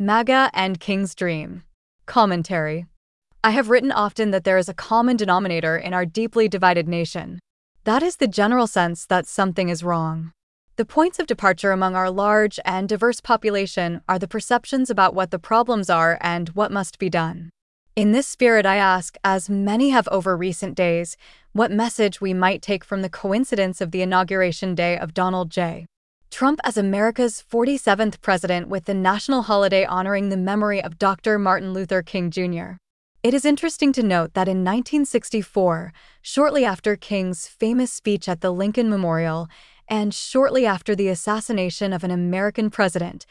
MAGA and King's Dream. Commentary. I have written often that there is a common denominator in our deeply divided nation. That is the general sense that something is wrong. The points of departure among our large and diverse population are the perceptions about what the problems are and what must be done. In this spirit, I ask, as many have over recent days, what message we might take from the coincidence of the inauguration day of Donald J. Trump as America's 47th president, with the national holiday honoring the memory of Dr. Martin Luther King Jr. It is interesting to note that in 1964, shortly after King's famous speech at the Lincoln Memorial, and shortly after the assassination of an American president,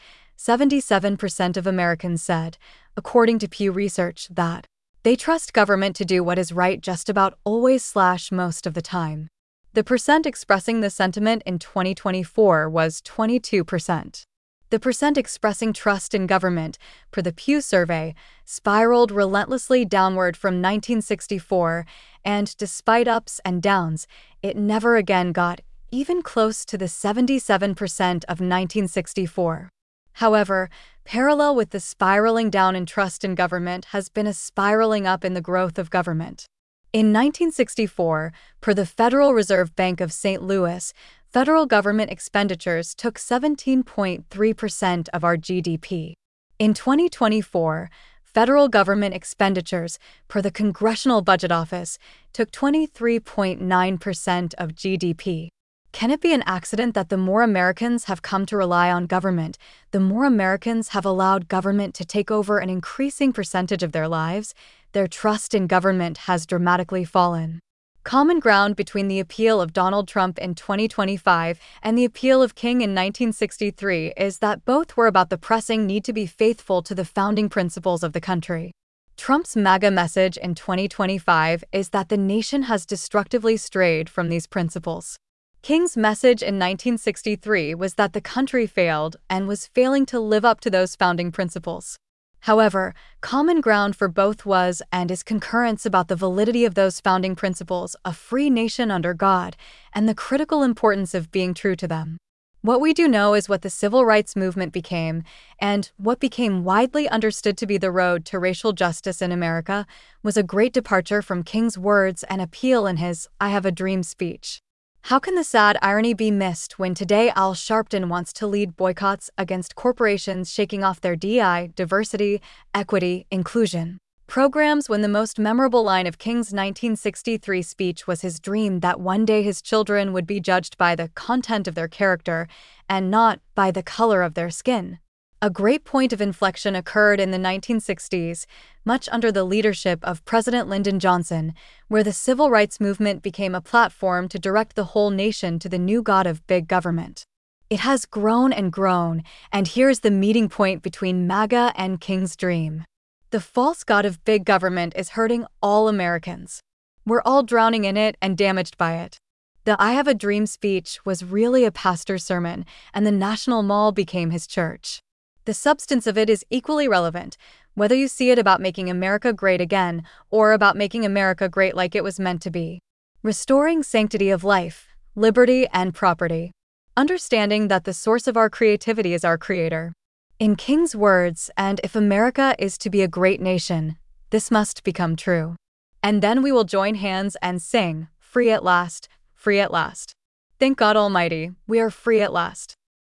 77% of Americans said, according to Pew Research, that they trust government to do what is right just about always/most of the time. The percent expressing this sentiment in 2024 was 22%. The percent expressing trust in government, per the Pew survey, spiraled relentlessly downward from 1964, and despite ups and downs, it never again got even close to the 77% of 1964. However, parallel with the spiraling down in trust in government has been a spiraling up in the growth of government. In 1964, per the Federal Reserve Bank of St. Louis, federal government expenditures took 17.3% of our GDP. In 2024, federal government expenditures, per the Congressional Budget Office, took 23.9% of GDP. Can it be an accident that the more Americans have come to rely on government, the more Americans have allowed government to take over an increasing percentage of their lives? Their trust in government has dramatically fallen. Common ground between the appeal of Donald Trump in 2025 and the appeal of King in 1963 is that both were about the pressing need to be faithful to the founding principles of the country. Trump's MAGA message in 2025 is that the nation has destructively strayed from these principles. King's message in 1963 was that the country failed and was failing to live up to those founding principles. However, common ground for both was and is concurrence about the validity of those founding principles, a free nation under God, and the critical importance of being true to them. What we do know is what the civil rights movement became, and what became widely understood to be the road to racial justice in America, was a great departure from King's words and appeal in his "I Have a Dream" speech. How can the sad irony be missed when today Al Sharpton wants to lead boycotts against corporations shaking off their DEI, diversity, equity, inclusion programs, when the most memorable line of King's 1963 speech was his dream that one day his children would be judged by the content of their character and not by the color of their skin? A great point of inflection occurred in the 1960s, much under the leadership of President Lyndon Johnson, where the civil rights movement became a platform to direct the whole nation to the new god of big government. It has grown and grown, and here's the meeting point between MAGA and King's Dream. The false god of big government is hurting all Americans. We're all drowning in it and damaged by it. The "I Have a Dream" speech was really a pastor's sermon, and the National Mall became his church. The substance of it is equally relevant, whether you see it about making America great again or about making America great like it was meant to be. Restoring sanctity of life, liberty, and property. Understanding that the source of our creativity is our Creator. In King's words, and if America is to be a great nation, this must become true. And then we will join hands and sing, "Free at last, free at last." Thank God Almighty, we are free at last.